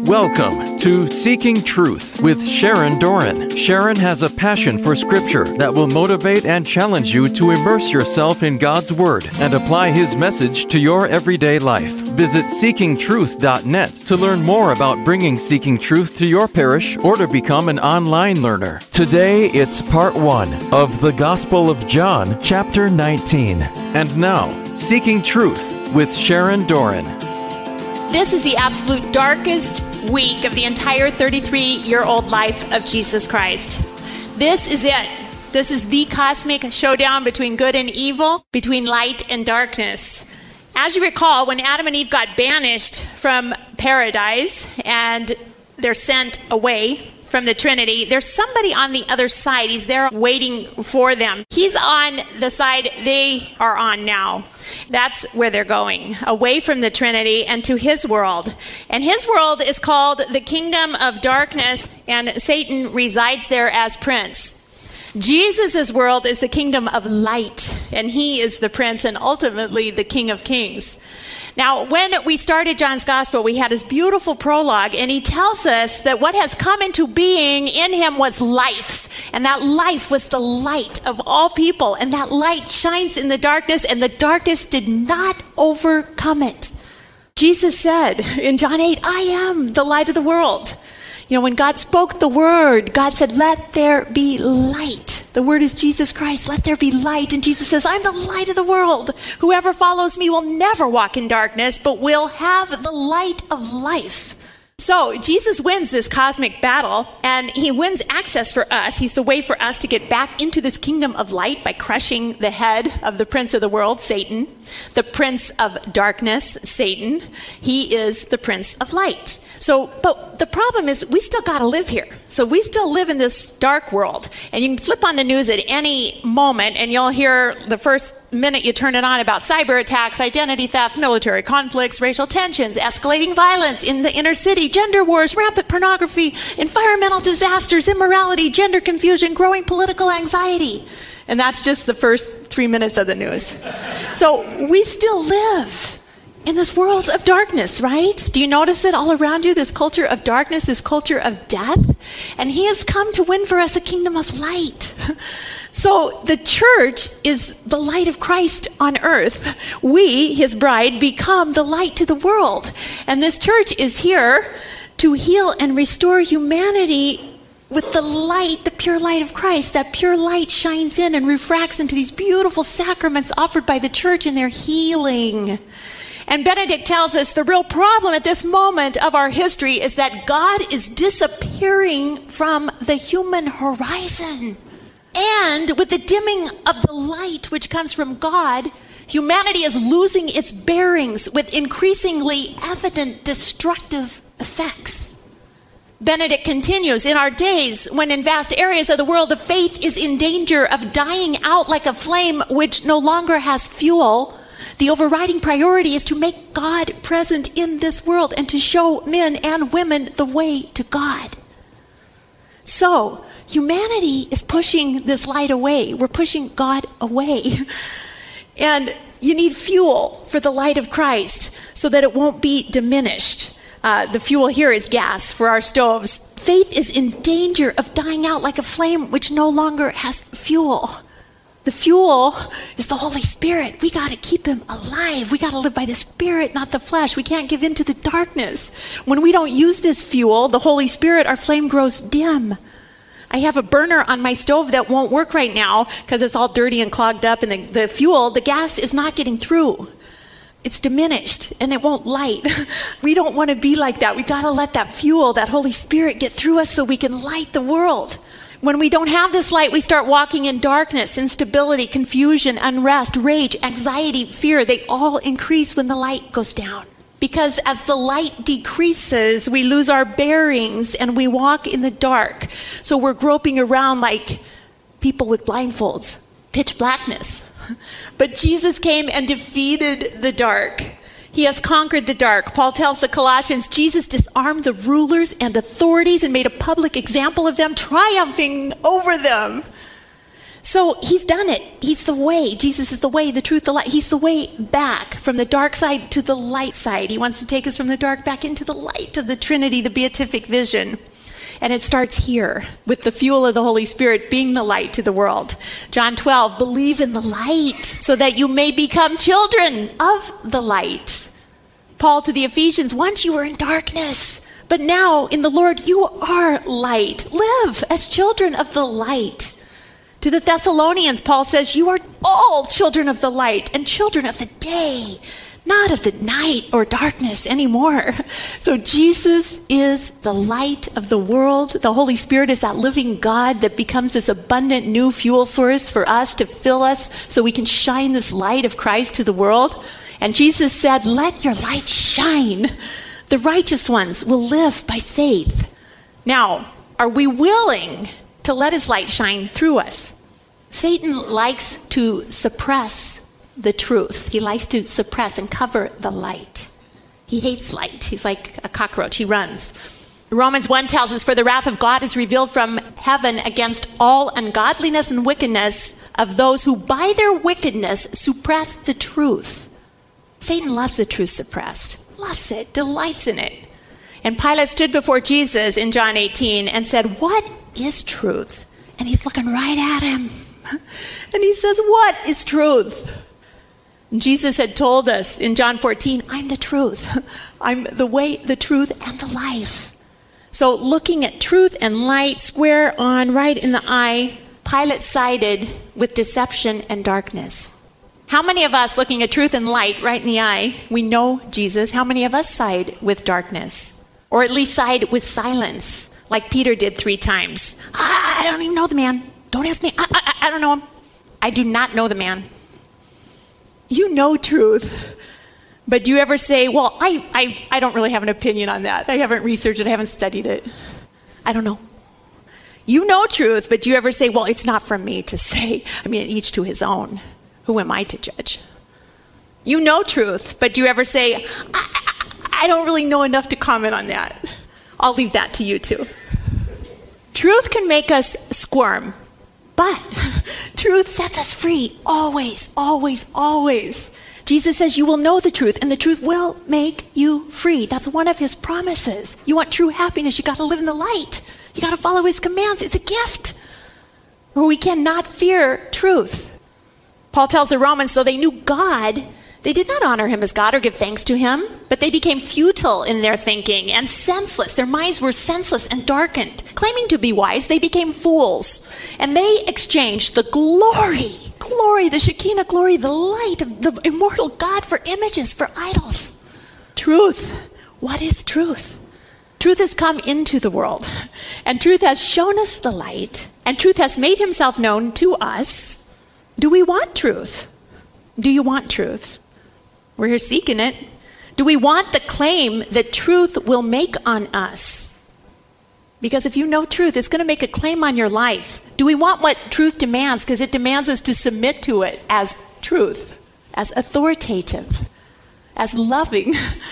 Welcome to Seeking Truth with Sharon Doran. Sharon has a passion for Scripture that will motivate and challenge you to immerse yourself in God's Word and apply His message to your everyday life. Visit seekingtruth.net to learn more about bringing Seeking Truth to your parish or to become an online learner. Today, it's part 1 of the Gospel of John, chapter 19. And now, Seeking Truth with Sharon Doran. This is the absolute darkest week of the entire 33-year-old life of Jesus Christ. This is it. This is the cosmic showdown between good and evil, between light and darkness. As you recall, when Adam and Eve got banished from paradise and they're sent away from the Trinity, there's somebody on the other side. He's there waiting for them. He's on the side they are on now. That's where they're going, away from the Trinity and to His world. And His world is called the Kingdom of Darkness, and Satan resides there as prince. Jesus' world is the Kingdom of Light, and He is the Prince and ultimately the King of Kings. Now, when we started John's Gospel, we had this beautiful prologue, and he tells us that what has come into being in Him was life, and that life was the light of all people, and that light shines in the darkness, and the darkness did not overcome it. Jesus said in John 8, I am the light of the world. You know, when God spoke the word, God said, let there be light. The word is Jesus Christ. Let there be light. And Jesus says, I'm the light of the world. Whoever follows me will never walk in darkness, but will have the light of life. So Jesus wins this cosmic battle, and He wins access for us. He's the way for us to get back into this kingdom of light by crushing the head of the prince of the world, Satan, the prince of darkness, Satan. He is the prince of light. So, but the problem is we still got to live here. So we still live in this dark world. And you can flip on the news at any moment and you'll hear the first minute you turn it on about cyber attacks, identity theft, military conflicts, racial tensions, escalating violence in the inner city, gender wars, rampant pornography, environmental disasters, immorality, gender confusion, growing political anxiety. And that's just the first 3 minutes of the news. So we still live in this world of darkness, right? Do you notice it all around you? This culture of darkness, this culture of death. And He has come to win for us a kingdom of light. So the church is the light of Christ on earth. We, His bride, become the light to the world. And this church is here to heal and restore humanity with the light, the pure light of Christ. That pure light shines in and refracts into these beautiful sacraments offered by the church in their healing. And Benedict tells us the real problem at this moment of our history is that God is disappearing from the human horizon. And with the dimming of the light which comes from God, humanity is losing its bearings with increasingly evident destructive effects. Benedict continues, in our days, when in vast areas of the world the faith is in danger of dying out like a flame which no longer has fuel, the overriding priority is to make God present in this world and to show men and women the way to God. So, humanity is pushing this light away. We're pushing God away. And you need fuel for the light of Christ so that it won't be diminished. The fuel here is gas for our stoves. Faith is in danger of dying out like a flame which no longer has fuel. The fuel is the Holy Spirit. We got to keep Him alive. We got to live by the Spirit, not the flesh. We can't give in to the darkness. When we don't use this fuel, the Holy Spirit, our flame grows dim. I have a burner on my stove that won't work right now because it's all dirty and clogged up, and the fuel, the gas is not getting through. It's diminished and it won't light. We don't want to be like that. We got to let that fuel, that Holy Spirit, get through us so we can light the world. When we don't have this light, we start walking in darkness, instability, confusion, unrest, rage, anxiety, fear. They all increase when the light goes down. Because as the light decreases, we lose our bearings and we walk in the dark. So we're groping around like people with blindfolds, pitch blackness. But Jesus came and defeated the dark. He has conquered the dark. Paul tells the Colossians, Jesus disarmed the rulers and authorities and made a public example of them, triumphing over them. So he's done it. He's the way. Jesus is the way, the truth, the light. He's the way back from the dark side to the light side. He wants to take us from the dark back into the light of the Trinity, the beatific vision. And it starts here with the fuel of the Holy Spirit being the light to the world. John 12, believe in the light so that you may become children of the light. Paul to the Ephesians, once you were in darkness, but now in the Lord you are light. Live as children of the light. To the Thessalonians, Paul says, you are all children of the light and children of the day, not of the night or darkness anymore. So Jesus is the light of the world. The Holy Spirit is that living God that becomes this abundant new fuel source for us to fill us so we can shine this light of Christ to the world. And Jesus said, let your light shine. The righteous ones will live by faith. Now, are we willing to let his light shine through us? Satan likes to suppress the truth. He likes to suppress and cover the light. He hates light. He's like a cockroach. He runs. Romans 1 tells us, for the wrath of God is revealed from heaven against all ungodliness and wickedness of those who by their wickedness suppress the truth. Satan loves the truth suppressed. Loves it. Delights in it. And Pilate stood before Jesus in John 18 and said, what is truth? And he's looking right at him. And he says, what is truth? Jesus had told us in John 14, I'm the truth. I'm the way, the truth, and the life. So looking at truth and light square on, right in the eye, Pilate sided with deception and darkness. How many of us looking at truth and light right in the eye, we know Jesus, how many of us side with darkness? Or at least side with silence, like Peter did 3 times. I don't even know the man. Don't ask me. I don't know him. I do not know the man. You know truth. But do you ever say, well, I don't really have an opinion on that. I haven't researched it. I haven't studied it. I don't know. You know truth, but do you ever say, well, it's not for me to say. I mean, each to his own. Who am I to judge? You know truth, but do you ever say, I don't really know enough to comment on that. I'll leave that to you too. Truth can make us squirm, but truth sets us free. Always, always, always. Jesus says you will know the truth and the truth will make you free. That's one of his promises. You want true happiness, you got to live in the light. You got to follow his commands. It's a gift. Or we cannot fear truth. Paul tells the Romans, though they knew God, they did not honor him as God or give thanks to him, but they became futile in their thinking and senseless. Their minds were senseless and darkened. Claiming to be wise, they became fools. And they exchanged the glory, the Shekinah glory, the light of the immortal God for images, for idols. Truth. What is truth? Truth has come into the world, and truth has shown us the light, and truth has made himself known to us. Do we want truth? Do you want truth? We're here seeking it. Do we want the claim that truth will make on us? Because if you know truth, it's going to make a claim on your life. Do we want what truth demands? Because it demands us to submit to it as truth, as authoritative, as loving.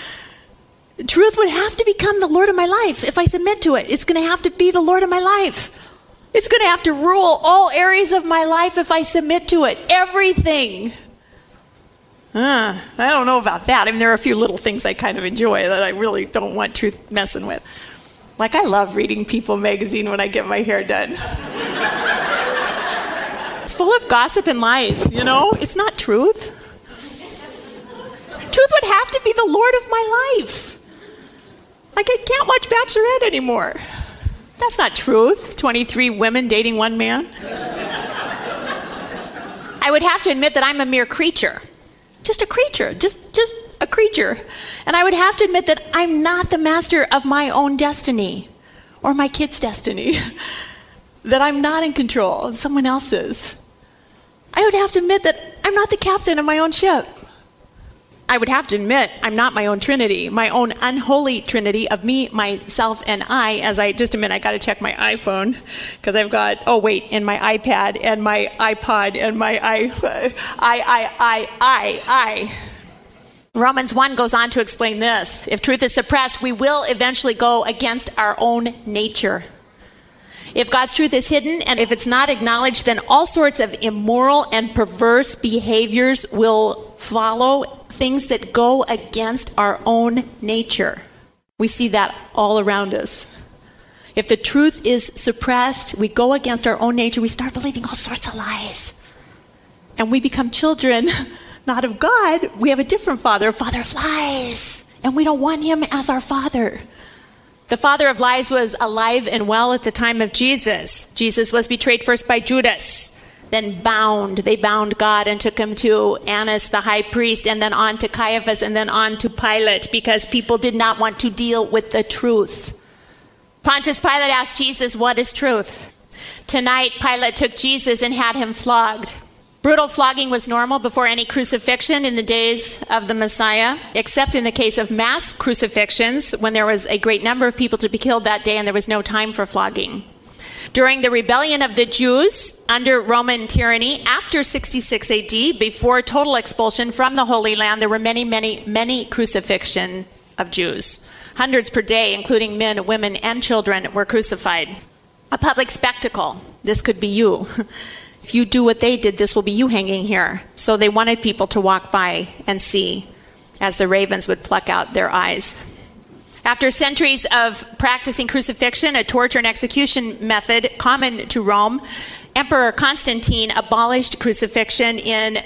Truth would have to become the Lord of my life. If I submit to it, it's going to have to be the Lord of my life. It's going to have to rule all areas of my life if I submit to it. Everything. I don't know about that. I mean, there are a few little things I kind of enjoy that I really don't want truth messing with. Like, I love reading People magazine when I get my hair done. It's full of gossip and lies, you know? It's not truth. Truth would have to be the Lord of my life. Like, I can't watch Bachelorette anymore. That's not truth. 23 women dating one man. I would have to admit that I'm a mere creature. Just a creature. Just a creature. And I would have to admit that I'm not the master of my own destiny or my kids' destiny. That I'm not in control. Someone else is. I would have to admit that I'm not the captain of my own ship. I would have to admit I'm not my own Trinity, my own unholy Trinity of me, myself, and I. Just a minute, I got to check my iPhone because I've got, and my iPad and my iPod and my I. Romans 1 goes on to explain this. If truth is suppressed, we will eventually go against our own nature. If God's truth is hidden and if it's not acknowledged, then all sorts of immoral and perverse behaviors will follow, things that go against our own nature. We see that all around us. If the truth is suppressed, we go against our own nature, we start believing all sorts of lies. And we become children, not of God. We have a different father, a father of lies. And we don't want him as our father. The father of lies was alive and well at the time of Jesus. Jesus was betrayed first by Judas, then bound. They bound God and took him to Annas, the high priest, and then on to Caiaphas, and then on to Pilate, because people did not want to deal with the truth. Pontius Pilate asked Jesus, "What is truth?" Tonight, Pilate took Jesus and had him flogged. Brutal flogging was normal before any crucifixion in the days of the Messiah, except in the case of mass crucifixions, when there was a great number of people to be killed that day and there was no time for flogging. During the rebellion of the Jews under Roman tyranny after 66 AD, before total expulsion from the Holy Land, there were many crucifixion of Jews. Hundreds per day, including men, women, and children, were crucified. A public spectacle. This could be you. If you do what they did, this will be you hanging here. So they wanted people to walk by and see as the ravens would pluck out their eyes. After centuries of practicing crucifixion, a torture and execution method common to Rome, Emperor Constantine abolished crucifixion in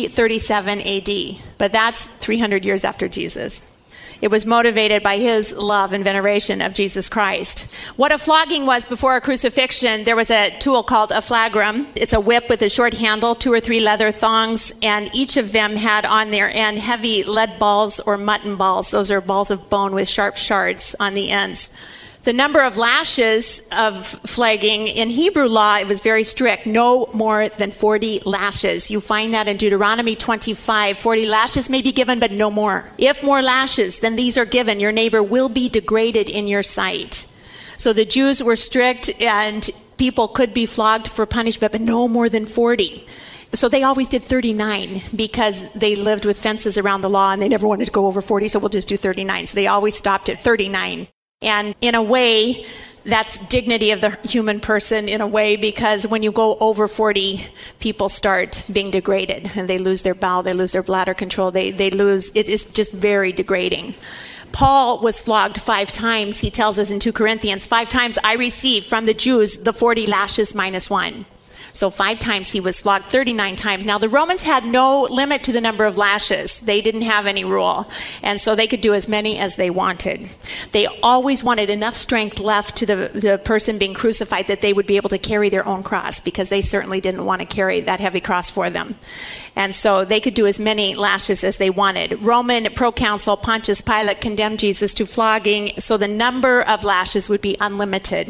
337 AD. But that's 300 years after Jesus. It was motivated by his love and veneration of Jesus Christ. What a flogging was before a crucifixion, there was a tool called a flagrum. It's a whip with a short handle, 2 or 3 leather thongs, and each of them had on their end heavy lead balls or mutton balls. Those are balls of bone with sharp shards on the ends. The number of lashes of flogging in Hebrew law, it was very strict. No more than 40 lashes. You find that in Deuteronomy 25. 40 lashes may be given, but no more. If more lashes than these are given, your neighbor will be degraded in your sight. So the Jews were strict, and people could be flogged for punishment, but no more than 40. So they always did 39 because they lived with fences around the law, and they never wanted to go over 40, so we'll just do 39. So they always stopped at 39. And in a way, that's dignity of the human person in a way, because when you go over 40, people start being degraded and they lose their bowel, they lose their bladder control, they lose, it is just very degrading. Paul was flogged 5 times, he tells us in 2 Corinthians, 5 times I received from the Jews the 40 lashes minus 1. So 5 times he was flogged, 39 times. Now the Romans had no limit to the number of lashes. They didn't have any rule. And so they could do as many as they wanted. They always wanted enough strength left to the person being crucified that they would be able to carry their own cross, because they certainly didn't want to carry that heavy cross for them. And so they could do as many lashes as they wanted. Roman proconsul Pontius Pilate condemned Jesus to flogging, so the number of lashes would be unlimited.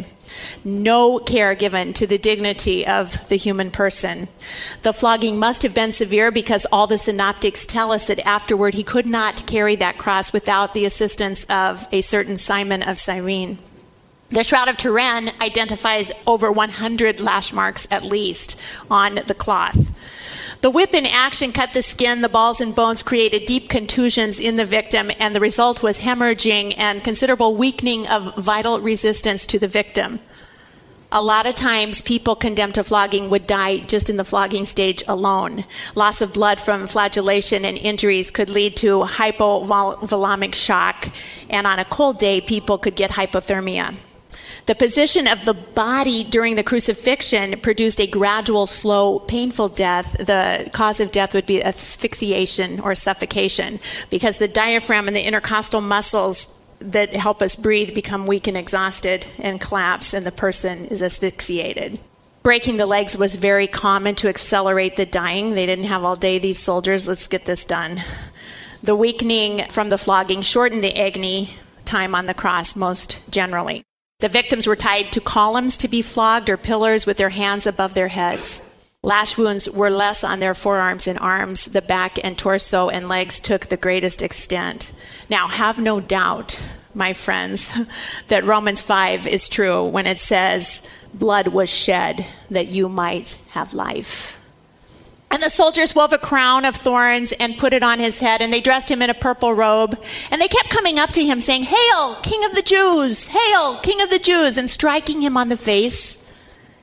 No care given to the dignity of the human person. The flogging must have been severe, because all the synoptics tell us that afterward he could not carry that cross without the assistance of a certain Simon of Cyrene. The Shroud of Turin identifies over 100 lash marks at least on the cloth. The whip in action cut the skin, the balls and bones created deep contusions in the victim, and the result was hemorrhaging and considerable weakening of vital resistance to the victim. A lot of times people condemned to flogging would die just in the flogging stage alone. Loss of blood from flagellation and injuries could lead to hypovolemic shock, and on a cold day people could get hypothermia. The position of the body during the crucifixion produced a gradual, slow, painful death. The cause of death would be asphyxiation or suffocation, because the diaphragm and the intercostal muscles that help us breathe become weak and exhausted and collapse, and the person is asphyxiated. Breaking the legs was very common to accelerate the dying. They didn't have all day, these soldiers. Let's get this done. The weakening from the flogging shortened the agony time on the cross most generally. The victims were tied to columns to be flogged, or pillars, with their hands above their heads. Lash wounds were less on their forearms and arms. The back and torso and legs took the greatest extent. Now, have no doubt, my friends, that Romans 5 is true when it says, blood was shed that you might have life. And the soldiers wove a crown of thorns and put it on his head, and they dressed him in a purple robe. And they kept coming up to him saying, "Hail, King of the Jews! Hail, King of the Jews!" and striking him on the face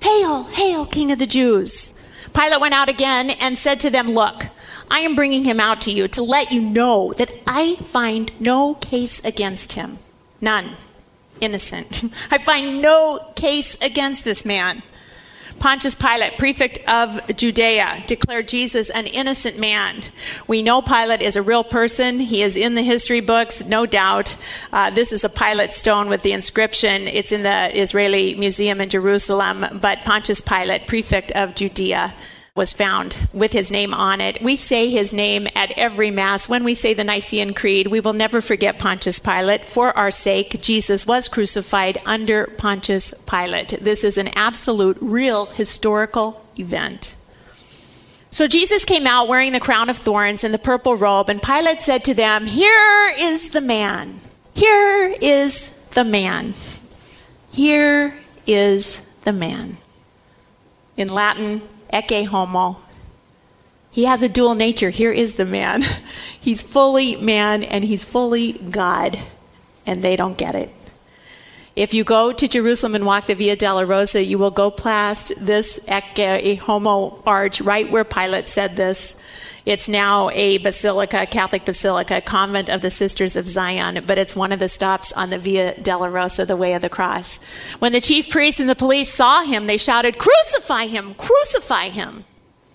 "Hail, hail, King of the Jews." Pilate went out again and said to them, "Look, I am bringing him out to you to let you know that I find no case against him." None. Innocent. I find no case against this man. Pontius Pilate, prefect of Judea, declared Jesus an innocent man. We know Pilate is a real person. He is in the history books, no doubt. This is a Pilate stone with the inscription. It's in the Israeli Museum in Jerusalem. But Pontius Pilate, prefect of Judea, was found with his name on it. We say his name at every Mass. When we say the Nicene Creed, we will never forget Pontius Pilate. For our sake, Jesus was crucified under Pontius Pilate. This is an absolute, real, historical event. So Jesus came out wearing the crown of thorns and the purple robe, and Pilate said to them, "Here is the man. Here is the man. Here is the man." In Latin, ecce homo. He has a dual nature. Here is the man. He's fully man and he's fully God, and they don't get it. If you go to Jerusalem and walk the Via Dolorosa, you will go past this ecce homo arch right where Pilate said this. It's now a basilica, a Catholic basilica, a convent of the Sisters of Zion, but it's one of the stops on the Via Dolorosa, the way of the cross. When the chief priests and the police saw him, they shouted, "Crucify him! Crucify him!"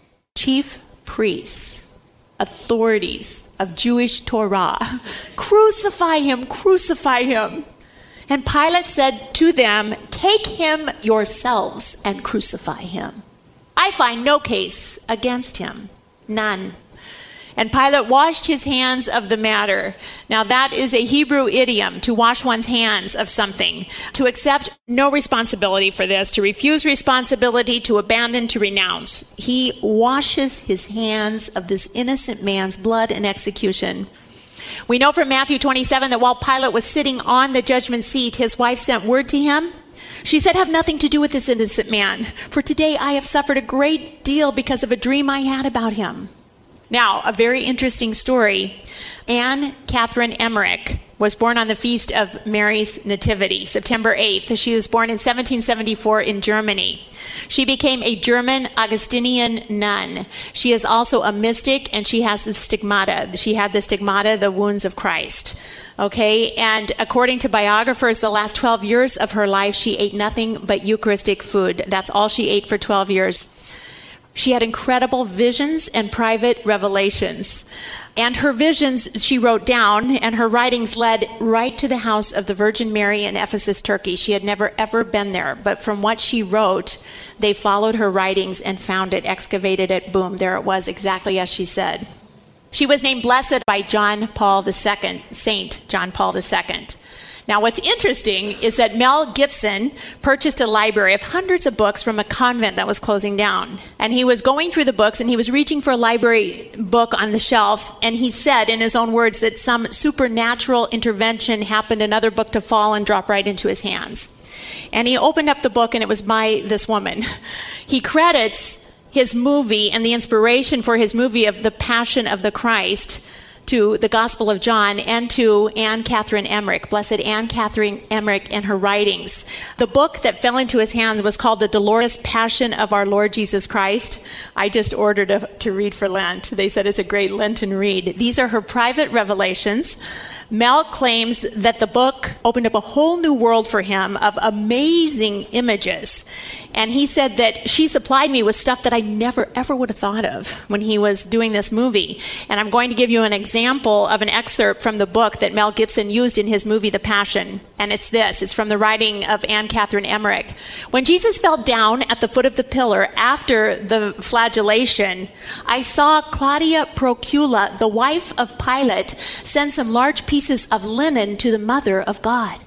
Chief priests, authorities of Jewish Torah, "Crucify him! Crucify him!" And Pilate said to them, "Take him yourselves and crucify him. I find no case against him." None. And Pilate washed his hands of the matter. Now that is a Hebrew idiom, to wash one's hands of something, to accept no responsibility for this, to refuse responsibility, to abandon, to renounce. He washes his hands of this innocent man's blood and execution. We know from Matthew 27 that while Pilate was sitting on the judgment seat, his wife sent word to him. She said, "Have nothing to do with this innocent man, for today I have suffered a great deal because of a dream I had about him." Now, a very interesting story. Anne Catherine Emmerich was born on the feast of Mary's Nativity, September 8th. She was born in 1774 in Germany. She became a German Augustinian nun. She is also a mystic, and she has the stigmata. She had the stigmata, the wounds of Christ. Okay, and according to biographers, the last 12 years of her life, she ate nothing but Eucharistic food. That's all she ate for 12 years. She had incredible visions and private revelations. And her visions she wrote down, and her writings led right to the house of the Virgin Mary in Ephesus, Turkey. She had never, ever been there. But from what she wrote, they followed her writings and found it, excavated it, boom, there it was, exactly as she said. She was named Blessed by John Paul II, Saint John Paul II. Now, what's interesting is that Mel Gibson purchased a library of hundreds of books from a convent that was closing down. And he was going through the books, and he was reaching for a library book on the shelf, and he said in his own words that some supernatural intervention happened, another book to fall and drop right into his hands. And he opened up the book, and it was by this woman. He credits his movie and the inspiration for his movie of The Passion of the Christ to the Gospel of John and to Anne Catherine Emmerich, Blessed Anne Catherine Emmerich, and her writings. The book that fell into his hands was called The Dolorous Passion of Our Lord Jesus Christ. I just ordered to read for Lent. They said it's a great Lenten read. These are her private revelations. Mel claims that the book opened up a whole new world for him of amazing images. And he said that she supplied me with stuff that I never, ever would have thought of when he was doing this movie. And I'm going to give you an example of an excerpt from the book that Mel Gibson used in his movie, The Passion. And it's this. It's from the writing of Anne Catherine Emmerich. When Jesus fell down at the foot of the pillar after the flagellation, I saw Claudia Procula, the wife of Pilate, send some large pieces of linen to the Mother of God.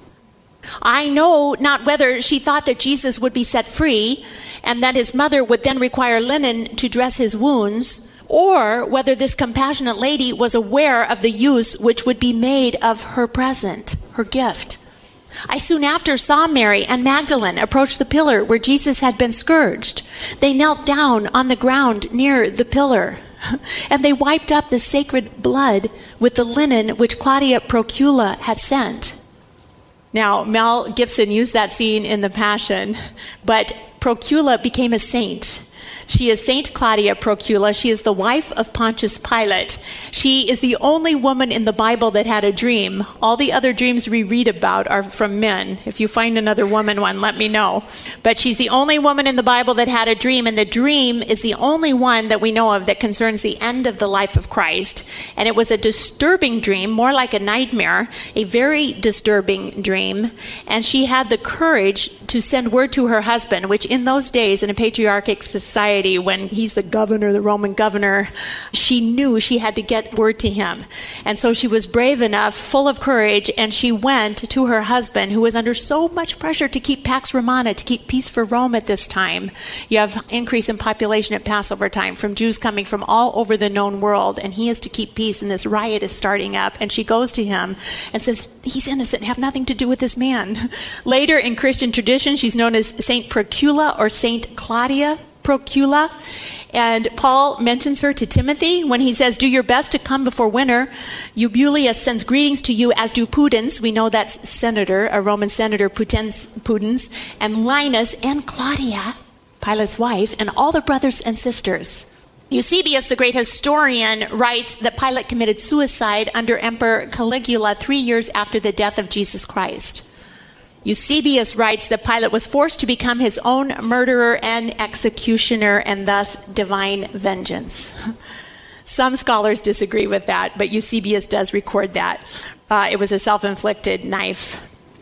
I know not whether she thought that Jesus would be set free and that his mother would then require linen to dress his wounds, or whether this compassionate lady was aware of the use which would be made of her present, her gift. I soon after saw Mary and Magdalene approach the pillar where Jesus had been scourged. They knelt down on the ground near the pillar, and they wiped up the sacred blood with the linen which Claudia Procula had sent. Now, Mel Gibson used that scene in The Passion, but Procula became a saint. She is Saint Claudia Procula. She is the wife of Pontius Pilate. She is the only woman in the Bible that had a dream. All the other dreams we read about are from men. If you find another woman one, let me know. But she's the only woman in the Bible that had a dream, and the dream is the only one that we know of that concerns the end of the life of Christ. And it was a disturbing dream, more like a nightmare, a very disturbing dream. And she had the courage to send word to her husband, which in those days, in a patriarchic society, when he's the governor, the Roman governor, she knew she had to get word to him. And so she was brave enough, full of courage, and she went to her husband, who was under so much pressure to keep Pax Romana, to keep peace for Rome at this time. You have increase in population at Passover time from Jews coming from all over the known world, and he is to keep peace, and this riot is starting up. And she goes to him and says, he's innocent, have nothing to do with this man. Later in Christian tradition, she's known as Saint Procula or Saint Claudia Procula, and Paul mentions her to Timothy when he says, do your best to come before winter. Eubulus sends greetings to you, as do Pudens. We know that's senator, a Roman senator, Pudens, and Linus and Claudia, Pilate's wife, and all the brothers and sisters. Eusebius, the great historian, writes that Pilate committed suicide under Emperor Caligula 3 years after the death of Jesus Christ. Eusebius writes that Pilate was forced to become his own murderer and executioner, and thus divine vengeance. Some scholars disagree with that, but Eusebius does record that. It was a self-inflicted knife.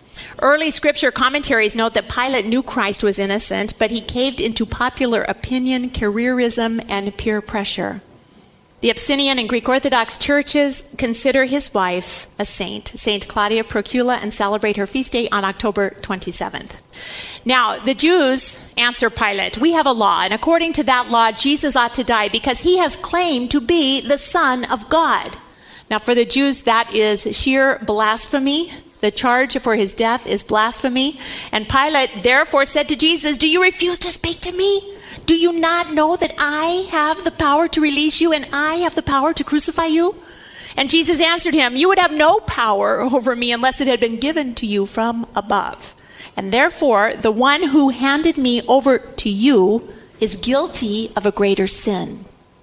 Early scripture commentaries note that Pilate knew Christ was innocent, but he caved into popular opinion, careerism, and peer pressure. The Abyssinian and Greek Orthodox churches consider his wife a saint, Saint Claudia Procula, and celebrate her feast day on October 27th. Now, the Jews answer Pilate, we have a law, and according to that law, Jesus ought to die because he has claimed to be the Son of God. Now, for the Jews, that is sheer blasphemy. The charge for his death is blasphemy. And Pilate therefore said to Jesus, do you refuse to speak to me? Do you not know that I have the power to release you and I have the power to crucify you? And Jesus answered him, you would have no power over me unless it had been given to you from above. And therefore, the one who handed me over to you is guilty of a greater sin.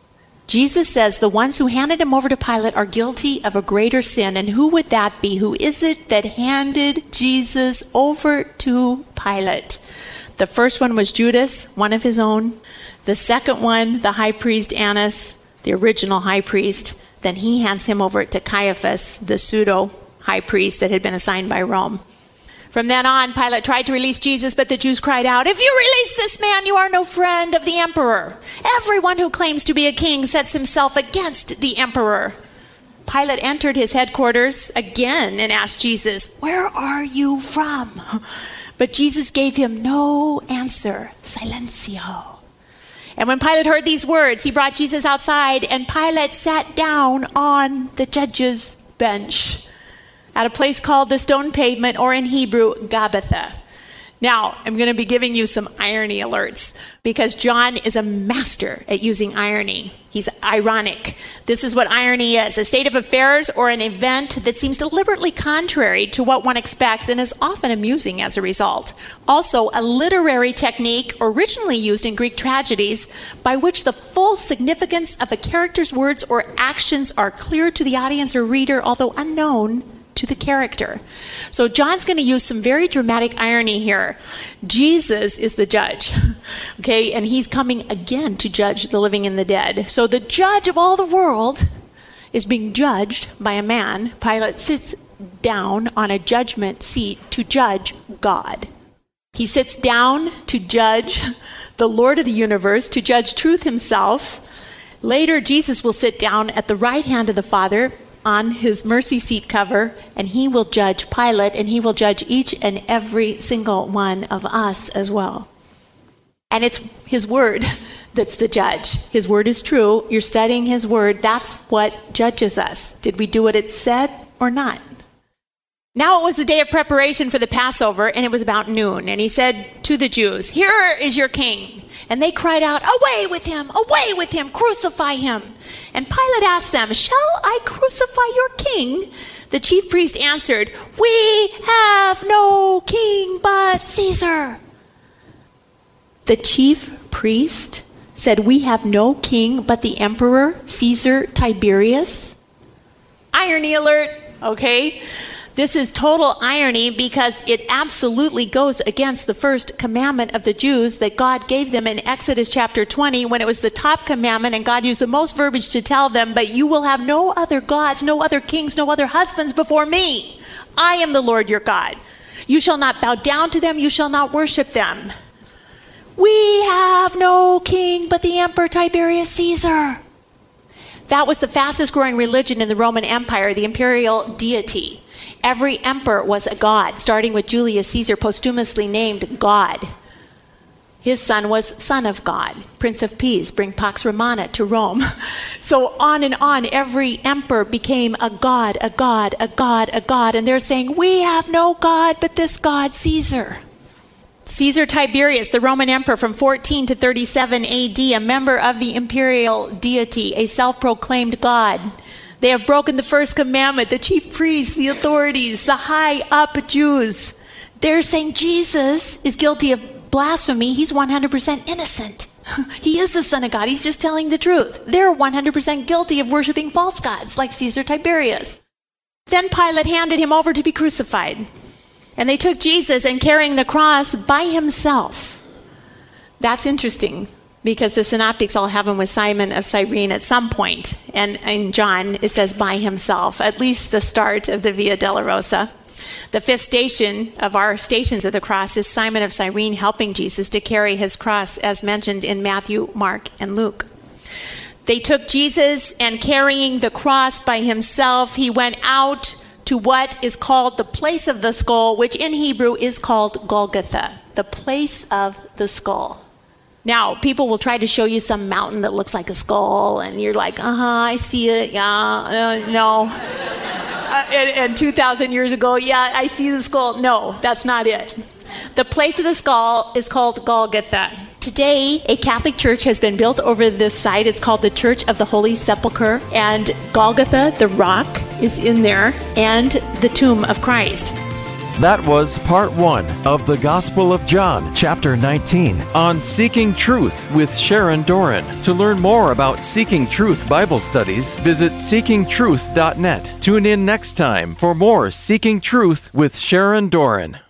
Jesus says the ones who handed him over to Pilate are guilty of a greater sin. And who would that be? Who is it that handed Jesus over to Pilate? The first one was Judas, one of his own. The second one, the high priest Annas, the original high priest. Then he hands him over to Caiaphas, the pseudo high priest that had been assigned by Rome. From then on, Pilate tried to release Jesus, but the Jews cried out, if you release this man, you are no friend of the emperor. Everyone who claims to be a king sets himself against the emperor. Pilate entered his headquarters again and asked Jesus, where are you from? But Jesus gave him no answer. Silencio. And when Pilate heard these words, he brought Jesus outside, and Pilate sat down on the judge's bench at a place called the Stone Pavement, or in Hebrew, Gabbatha. Now, I'm going to be giving you some irony alerts because John is a master at using irony. He's ironic. This is what irony is: a state of affairs or an event that seems deliberately contrary to what one expects and is often amusing as a result. Also, a literary technique originally used in Greek tragedies by which the full significance of a character's words or actions are clear to the audience or reader, although unknown to the character. So John's going to use some very dramatic irony here. Jesus is the judge, okay, and he's coming again to judge the living and the dead. So the judge of all the world is being judged by a man. Pilate sits down on a judgment seat to judge God. He sits down to judge the Lord of the universe, to judge truth himself. Later, Jesus will sit down at the right hand of the Father on his mercy seat cover, and he will judge Pilate, and he will judge each and every single one of us as well. And it's his word that's the judge. His word is true. You're studying his word. That's what judges us. Did we do what it said or not? Now it was the day of preparation for the Passover, and it was about noon. And he said to the Jews, "Here is your king." And they cried out, away with him, crucify him." And Pilate asked them, "Shall I crucify your king?" The chief priest answered, "We have no king but Caesar." The chief priest said, "We have no king but the emperor, Caesar Tiberius." Irony alert, okay? This is total irony because it absolutely goes against the first commandment of the Jews that God gave them in Exodus chapter 20 when it was the top commandment, and God used the most verbiage to tell them, "But you will have no other gods, no other kings, no other husbands before me. I am the Lord your God. You shall not bow down to them, you shall not worship them." We have no king but the emperor Tiberius Caesar. That was the fastest growing religion in the Roman Empire, the imperial deity. Every emperor was a god, starting with Julius Caesar, posthumously named God. His son was Son of God, Prince of Peace, bring Pax Romana to Rome. So on and on, every emperor became a god, a god, a god, a god. And they're saying, we have no god but this God, Caesar. Caesar Tiberius, the Roman emperor from 14 to 37 AD, a member of the imperial deity, a self-proclaimed god. They have broken the first commandment, the chief priests, the authorities, the high-up Jews. They're saying Jesus is guilty of blasphemy. He's 100% innocent. He is the Son of God. He's just telling the truth. They're 100% guilty of worshiping false gods like Caesar Tiberius. Then Pilate handed him over to be crucified. And they took Jesus and carrying the cross by himself. That's interesting because the synoptics all have him with Simon of Cyrene at some point. And in John, it says by himself, at least the start of the Via Dolorosa. The fifth station of our stations of the cross is Simon of Cyrene helping Jesus to carry his cross as mentioned in Matthew, Mark, and Luke. They took Jesus and carrying the cross by himself, he went out to what is called the place of the skull, which in Hebrew is called Golgotha, the place of the skull. Now, people will try to show you some mountain that looks like a skull, and you're like, I see it, no. And 2,000 years ago, I see the skull. No, that's not it. The place of the skull is called Golgotha. Today, a Catholic church has been built over this site. It's called the Church of the Holy Sepulchre. And Golgotha, the rock, is in there, and the tomb of Christ. That was part 1 of the Gospel of John, chapter 19, on Seeking Truth with Sharon Doran. To learn more about Seeking Truth Bible studies, visit seekingtruth.net. Tune in next time for more Seeking Truth with Sharon Doran.